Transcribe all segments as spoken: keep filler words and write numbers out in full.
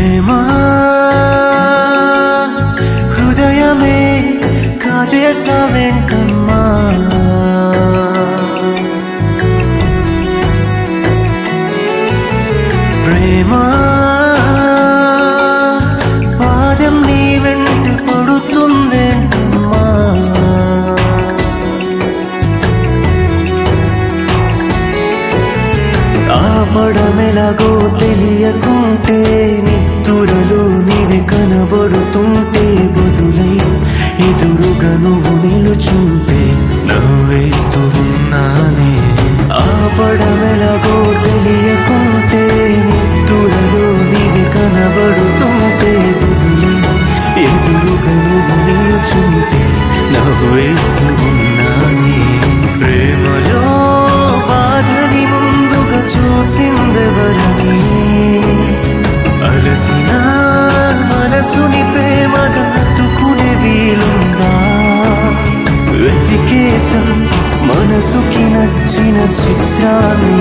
ప్రేమ హృదయమే కాజేసావేంటమ్మా ప్రేమ పాదం నీ వెంట పడుతుందేంటమ్మా ఆపడమెలాగో తెలియకుంటే నిద్దురలో నీవే కనబడుతుంటే బదులై ఎదురుగా నువ్వు నిలుచుంటే నవ్వేస్తూ ఉన్నానే ఆపడమెలాగో తెలియకుంటే నిద్దురలో నీవే కనబడుతుంటే బదులై ఎదురుగా నువ్వు నిలుచుంటే నవ్వేస్తూ ఉన్నానే ప్రేమలో బాధని ముందుగా చూసిందెవరని అలసిన మనసుని ప్రేమగా హత్తుకునే వీలుందా వెతికేతం మనసుకి నచ్చిన చిత్రాన్ని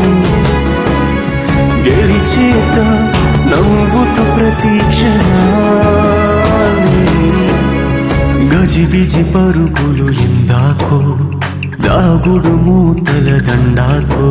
గెలిచేత నవ్వుతూ ప్రతీక్షణాన్ని గజిబిజి పరుగులు ఇందాకో దాగుడు మూతల దండాకో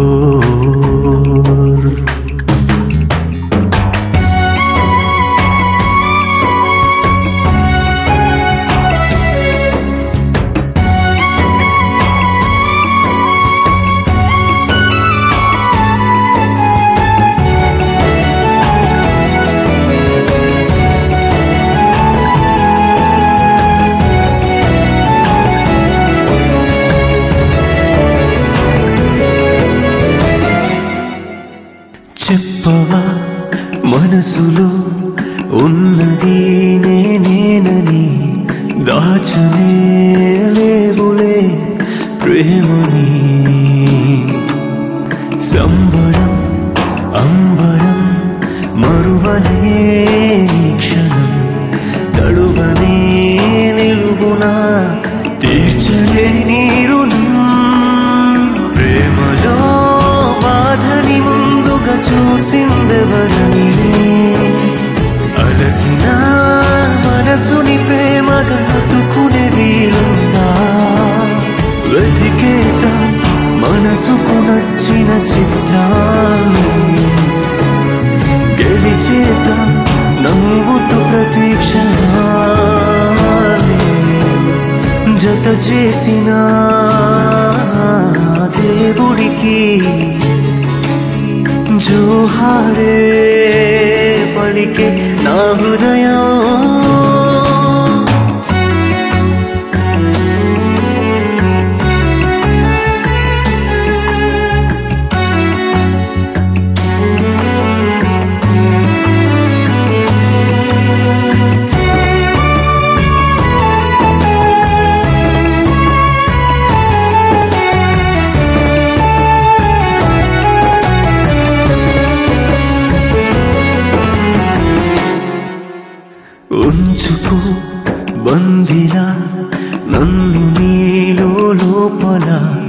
చెప్పవా మనసులో ఉన్నది నేనేనని దాచనే లేవులే ప్రేమని సంబరం అంబరం మరువనే క్షణం తడువనే నిలువునా తీర్చలే నీరు ప్రేమలో బాధని ముందుగా చూసిందెవరని అలసిన మనసుని ప్రేమగా హత్తుకునే వీలుందా వెతికేత మనసుకు నచ్చిన చిత్రాన్ని గెలిచేత నవ్వుతూ ప్రతీక్షణాన్ని జత చేసిన దేవుడికి జోహారే పలికే నా హృదయం ఉంచుకో బందిలా నన్ను నీలో లోపల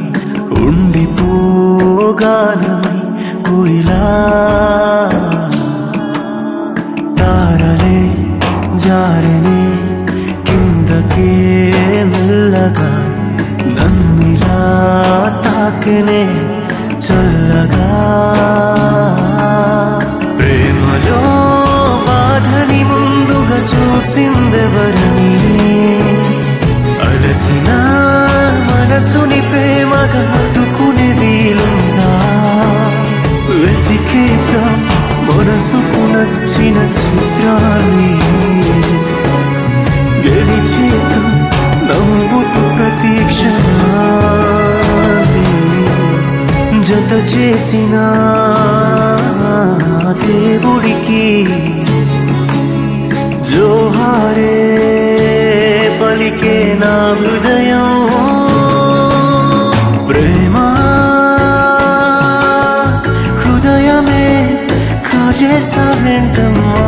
ఉండిపోగానమై కోయిలా తారలే జారనే కిందకే మెల్లగా నన్నిలా తాకనే చల్లగా ప్రేమలో బాధని ముందుగా చూసిందెవరని అలసిన మనసుని ప్రేమగా హత్తుకునే వీలుందా వెతికేత మనసుకు నచ్చిన చిత్రాన్ని గెలిచేత నవ్వుతూ ప్రతీక్షణాన్ని జత చేసిన దేవుడికి జోహారే పలికే నా హృదయం ప్రేమ హృదయమే కాజేసావేంటమ్మా